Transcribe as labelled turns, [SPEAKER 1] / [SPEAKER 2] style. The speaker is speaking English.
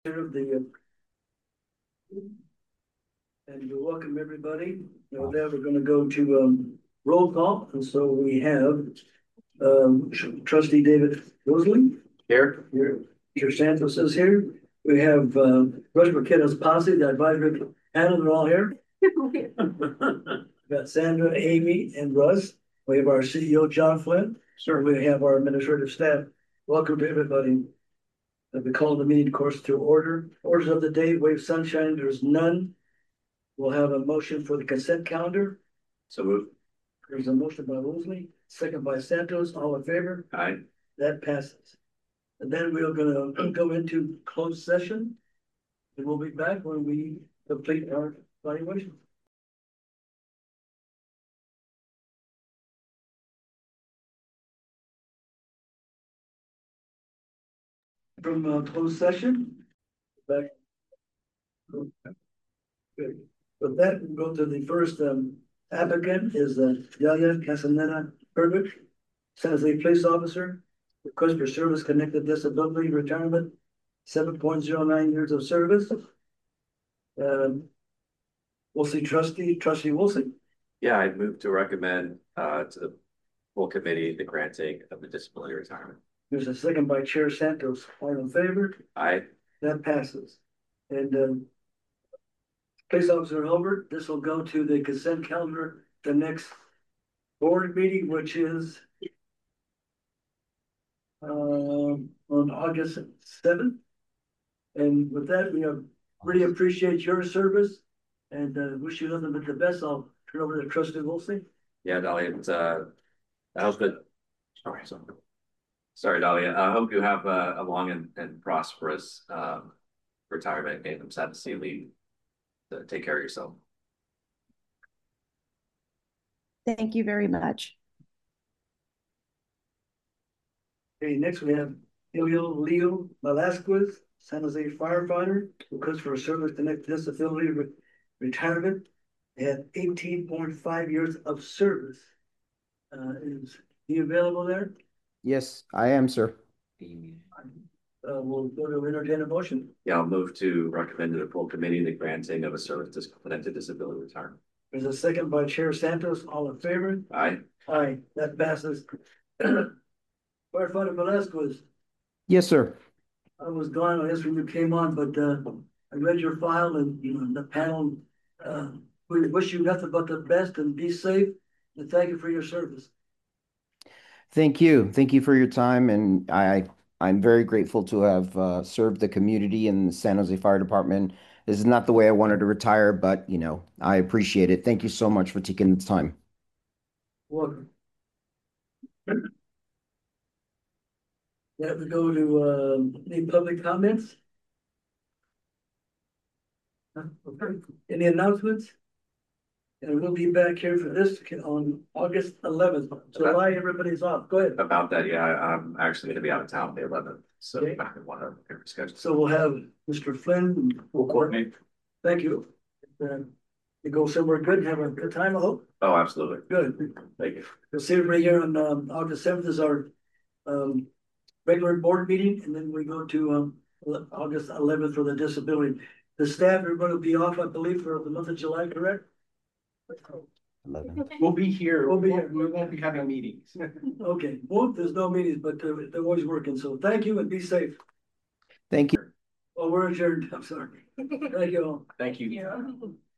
[SPEAKER 1] Of the and we welcome everybody. With that, we're going to go to roll call, and so we have Trustee David Rosalie
[SPEAKER 2] Here.
[SPEAKER 1] Chair Santos is here. We have Rush McKenna's posse, the advisory panel. They're all here. Got Sandra, Amy, and Russ. We have our CEO John Flynn. Sir, we have our administrative staff. Welcome to everybody. We call the meeting, of course, to order. Orders of the day, Wave Sunshine, there's none. We'll have a motion for the consent calendar.
[SPEAKER 2] So moved.
[SPEAKER 1] There's a motion by Woolsey, second by Santos. All in favor?
[SPEAKER 2] Aye.
[SPEAKER 1] That passes. And then we're gonna go into closed session. And we'll be back when we complete our evaluation. From closed session, back. Good. With that, we'll go to the first applicant is Yaya Casaneta Herbert, San Jose police officer, request for service connected disability retirement, 7.09 years of service. Woolsey trustee Woolsey.
[SPEAKER 2] Yeah, I move to recommend to the full committee the granting of the disability retirement.
[SPEAKER 1] There's a second by Chair Santos. All in favor?
[SPEAKER 2] Aye.
[SPEAKER 1] That passes. And police officer Hilbert, this will go to the consent calendar, the next board meeting, which is on August 7th. And with that, we really appreciate your service and wish you nothing but the best. I'll turn over to Trustee Woolsey.
[SPEAKER 2] Yeah, Dahlia, I hope that, sorry, Dahlia. I hope you have a long and prosperous retirement and I'm sad to see you leave. Take care of yourself.
[SPEAKER 3] Thank you very much.
[SPEAKER 1] Okay, next we have Leo Velasquez, San Jose firefighter, request for a service connected disability retirement. They had 18.5 years of service. Is he available there?
[SPEAKER 4] Yes, I am, sir.
[SPEAKER 1] We'll go to entertain a motion.
[SPEAKER 2] Yeah, I'll move to recommend to the full committee the granting of a service connected disability retirement.
[SPEAKER 1] There's a second by Chair Santos. All in favor?
[SPEAKER 2] Aye.
[SPEAKER 1] Aye, that passes. Firefighter Velasquez.
[SPEAKER 4] Yes, sir.
[SPEAKER 1] I was gone, I guess, when you came on, but I read your file and, the panel, we wish you nothing but the best and be safe. And thank you for your service.
[SPEAKER 4] Thank you. Thank you for your time. And I'm very grateful to have served the community in the San Jose Fire Department. This is not the way I wanted to retire, but, I appreciate it. Thank you so much for taking the time.
[SPEAKER 1] Welcome. Yeah, we go to any public comments? Okay. Any announcements? And we'll be back here for this on August 11th. July, everybody's off. Go ahead.
[SPEAKER 2] About that, yeah, I'm actually going to be out of town the 11th, so
[SPEAKER 1] Okay.
[SPEAKER 2] I can want to reschedule.
[SPEAKER 1] So we'll have Mr. Flynn.
[SPEAKER 2] We'll coordinate.
[SPEAKER 1] Thank you. You go somewhere good and have a good time, I hope.
[SPEAKER 2] Oh, absolutely.
[SPEAKER 1] Good.
[SPEAKER 2] Thank you.
[SPEAKER 1] You'll see everybody here on August 7th is our regular board meeting, and then we go to August 11th for the disability. The staff are going to be off, I believe, for the month of July, correct?
[SPEAKER 5] We'll be here.
[SPEAKER 1] We'll be here.
[SPEAKER 5] We won't be having meetings.
[SPEAKER 1] Okay, well, there's no meetings, but they're always working. So thank you and be safe.
[SPEAKER 4] Thank you.
[SPEAKER 1] Oh, we're adjourned. I'm sorry. Thank you all.
[SPEAKER 5] Thank you.